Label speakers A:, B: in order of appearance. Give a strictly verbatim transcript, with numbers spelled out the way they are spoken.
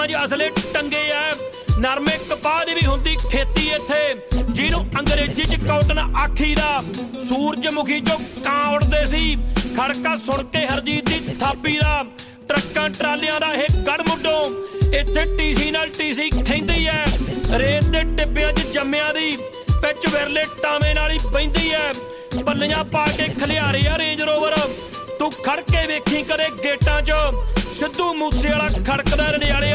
A: ਖੇਤਾਂ 'ਚ ਅਸਲੇ ਟੰਗੇ ਐ। ਨਰਮੇ ਕਪਾਹ ਦੀ ਵੀ ਹੁੰਦੀ ਖੇਤੀ ਇੱਥੇ, ਜਿਹਨੂੰ ਅੰਗਰੇਜ਼ੀ 'ਚ ਕਾਟਨ ਆਖੀਦਾ। ਸੂਰਜਮੁਖੀ 'ਚੋਂ ਕਾਂ ਉੱਡਦੇ ਸੀ, ਖੜਕਾ ਸੁਣ ਕੇ ਹਰਜੀਤ ਦੀ ਥਾਪੀ ਦਾ। ਟਰੱਕਾਂ ਟਰਾਲਿਆਂ ਦਾ ਇਹ ਗੜਮੁੱਡੋਂ, ਇੱਥੇ ਟੀਸੀ ਨਾਲ ਟੀਸੀ ਖਹਿੰਦੀ ਐ। ਰੇਤ ਦੇ ਟਿੱਬਿਆਂ 'ਚ ਜੰਮਿਆਂ ਦੀ ਪਿੱਚ ਵਿਰਲੇ ਟਾਵੇਂ ਨਾਲ ਹੀ ਬਹਿੰਦੀ ਐ। ਬੱਲੀਆਂ ਪਾ ਕੇ ਖਲਿਆਰੇ ਆ ਰੇਂਜ ਰੋਵਰ, ਤੂੰ ਖੜ ਕੇ ਵੇਖੀ ਕਦੇ ਗੇਟਾਂ 'ਚ। ਸਿੱਧੂ ਮੂਸੇ ਵਾਲਾ ਖੜਕਦਾ ਰੰਡਿਆਲੇ